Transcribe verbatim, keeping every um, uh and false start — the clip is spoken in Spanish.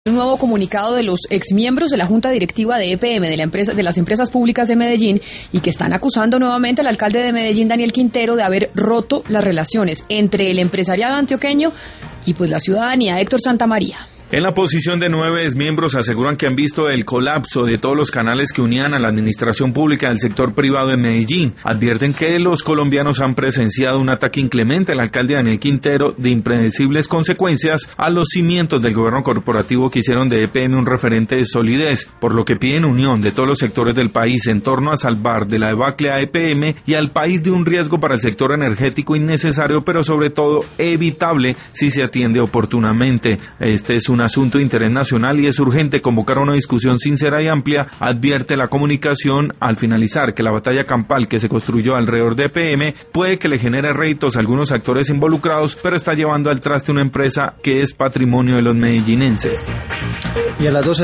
Un nuevo comunicado de los exmiembros de la Junta Directiva de E P M, de, la empresa, de las empresas públicas de Medellín, y que están acusando nuevamente al alcalde de Medellín, Daniel Quintero, de haber roto las relaciones entre el empresariado antioqueño y pues la ciudadanía. Héctor Santamaría. En la posición de nueve exmiembros aseguran que han visto el colapso de todos los canales que unían a la administración pública del sector privado en Medellín. Advierten que los colombianos han presenciado un ataque inclemente al alcalde Daniel Quintero de impredecibles consecuencias a los cimientos del gobierno corporativo que hicieron de E P M un referente de solidez, por lo que piden unión de todos los sectores del país en torno a salvar de la debacle a E P M y al país de un riesgo para el sector energético innecesario, pero sobre todo evitable si se atiende oportunamente. Este es un asunto de interés nacional y es urgente convocar una discusión sincera y amplia, advierte la comunicación al finalizar que la batalla campal que se construyó alrededor de E P M puede que le genere réditos a algunos actores involucrados, pero está llevando al traste una empresa que es patrimonio de los medellinenses. Y a las doce